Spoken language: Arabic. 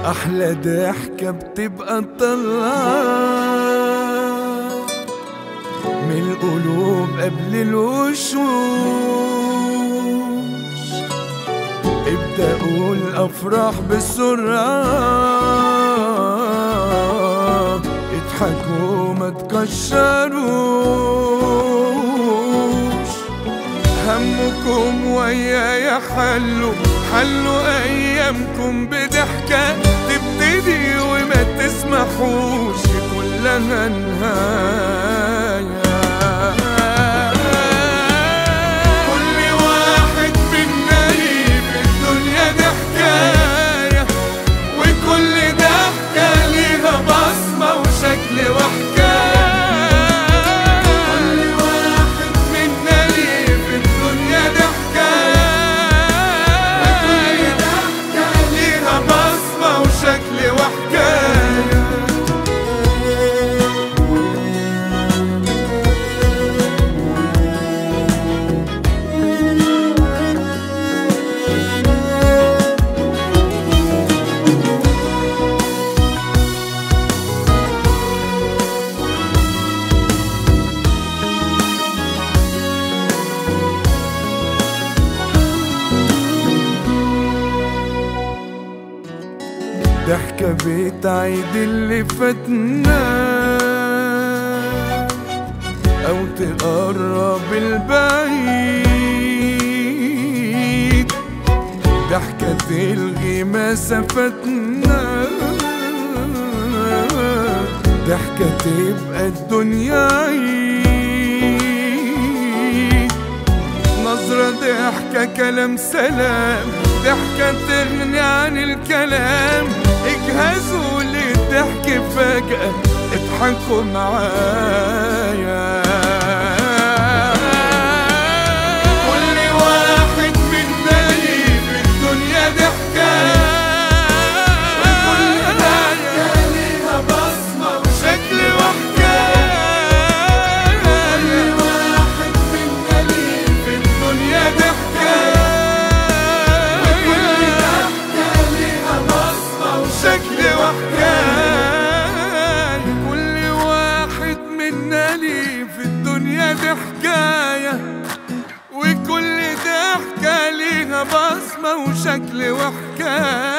أحلى ضحكة بتبقى طلعة من القلوب قبل الوشوش. ابدأ قول أفراح بسرعة، اضحكوا ما تكشروش. همكم ويايا حلوا أيامكم بضحكة تبتدي وما تسمحوش كلها نهاية. كل واحد منا ليه في الدنيا دي حكاية، وكل ضحكة ليها بصمة وشكل وحكاية. ضحكة بتعيد اللي فاتنا أو تقرب البعيد، ضحكة تلغي مسافتنا، ضحكة تبقى الدنيا عيد. نظرة ضحكة كلام سلام، ضحكة تغني عن الكلام. اجهزوا للضحك فجأة، اضحكوا معايا. كل واحد منا ليه في الدنيا ضحكة، وكل ضحكة ليها بصمة وشكل وحكاية. كل واحد منا ليه في الدنيا ضحكة، شكل وحكاية. كل واحد منا ليه في الدنيا دي حكاية، وكل ضحكة ليها بصمة وشكل وحكاية.